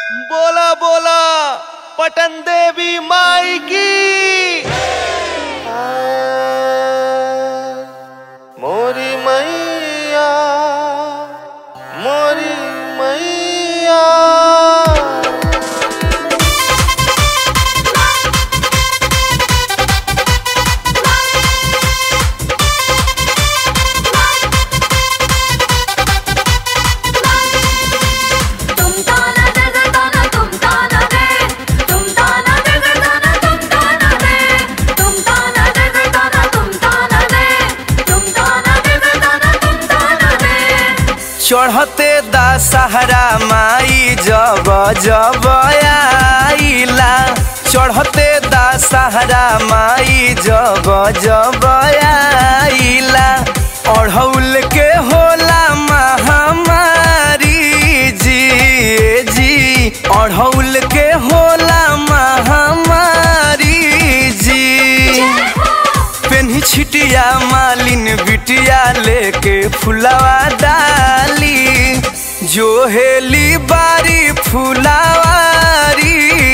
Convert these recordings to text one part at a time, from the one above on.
बोला बोला पटन देवी माई की। मोरी मैया मोरी मैया। चढ़ते दशहरा माई जब जब आइला, चढ़ते दशहरा माई जब जब आइला। अढ़ौल के होला महामारी जी, अढ़ौल के होला महामारी जी। पेन्ही छिटिया मालिन बिटिया लेके फुलवा डाली, जो हेली बारी फुलवारी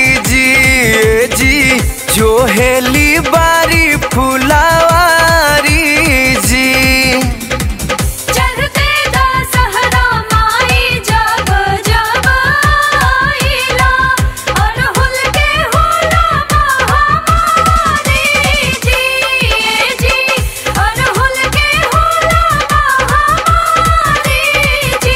जी, जो हेली बारी फुलवारी जी। चढ़ते दशहरा माई जब जब आइला, अड़हुल के होला महामारी जी, अड़हुल के होला महामारी जी।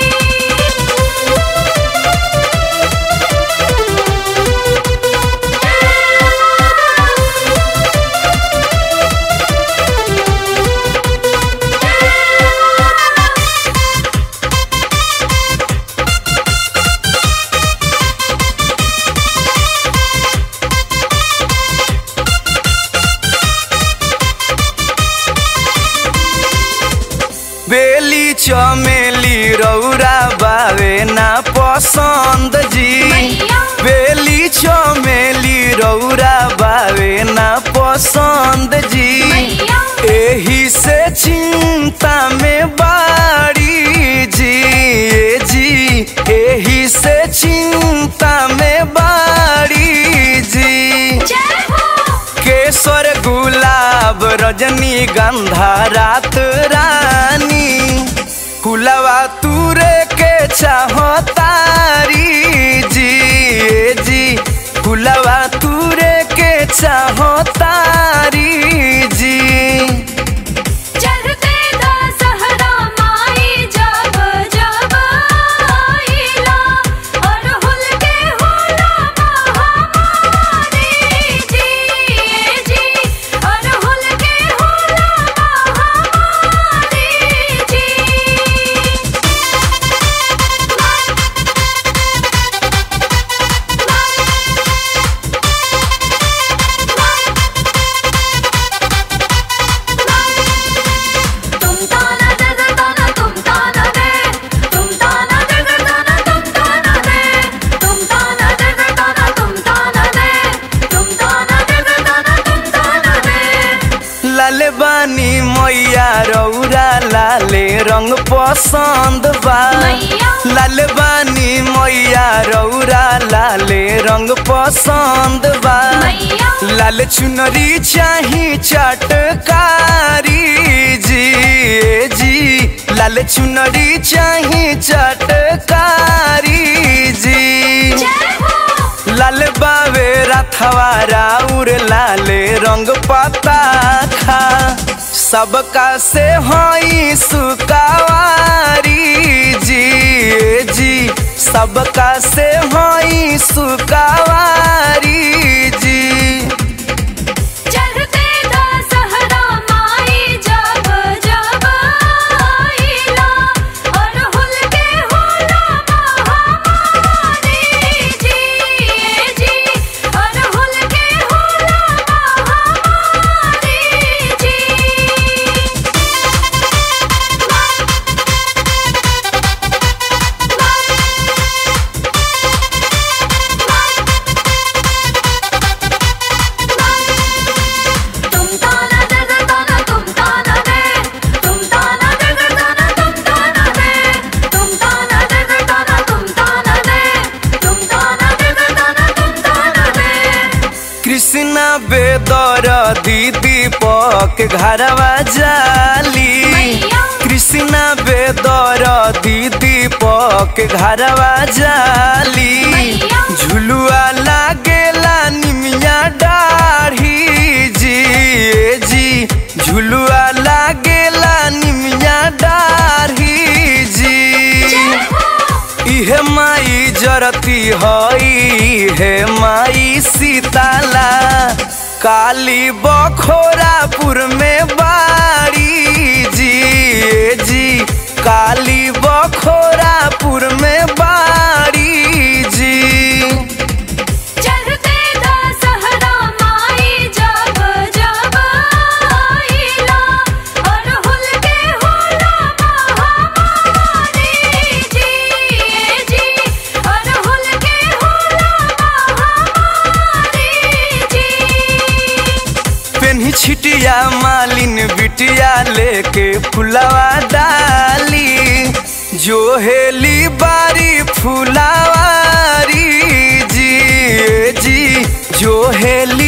बेली चमेली रौरा बावे ना पसंद जी, बेली चमेली रौरा बावे ना पसंद जी। एही से चिंता में बाड़ी जी, एही से चिंता में बाड़ी जी। केसर गुलाब रजनी गंधा रात रानी, फुलवा तूरे के चाहतारी जी, फुलवा तूरे के चाहतारी जी। चढ़ते दशहरा माई जब जब आइला, अड़हुल के होला महामारी जी, अड़हुल के होला महामारी जी। तुम ताना दे ताना तुम ताना दे, तुम ताना दे ताना तुम ताना दे, तुम ताना दे ताना तुम ताना दे, तुम ताना दे ताना तुम ताना दे। लाले बानी मैया रौरा लाले रंग पसंद बा, लाले बानी मैया रौरा लाले रंग पसंद बा। लाल चुनरी चाही चटकारी जी, लाल चुनरी चाही चटकारी जी। लाल बावे रथवा राउर लाले रंग पता खा, सबका से हई सुकावारी जी, सबका से हई सुकावारी जी। चढ़ते दशहरा माई जब जब आइला, अड़हुल के होला महामारी जी, अड़हुल के होला महामारी जी। बेदर दीदी पक घरवा जाली मैया। कृष्णा बेदर दीदी पक घरवा जाली मैया। झुलुआ लागेला निमिया डाढ़ी जी ए जी झुलुआ लागेला निमिया डाढ़ी जी इहे माई जरती हई हे माई सीताला काली बखोरापुर में बाड़ी जी ए जी काली बखोरापुर में बाड़ी जी चढ़ते दशहरा माई जब जब आइला अरहुल के होला महामारी जी अरहुल के होला महामारी जी पेन्ही छिटिया मालिन बिटिया लेके फुलवा डाली जो हेली बारी फुलावारी जी ए जी जो हेली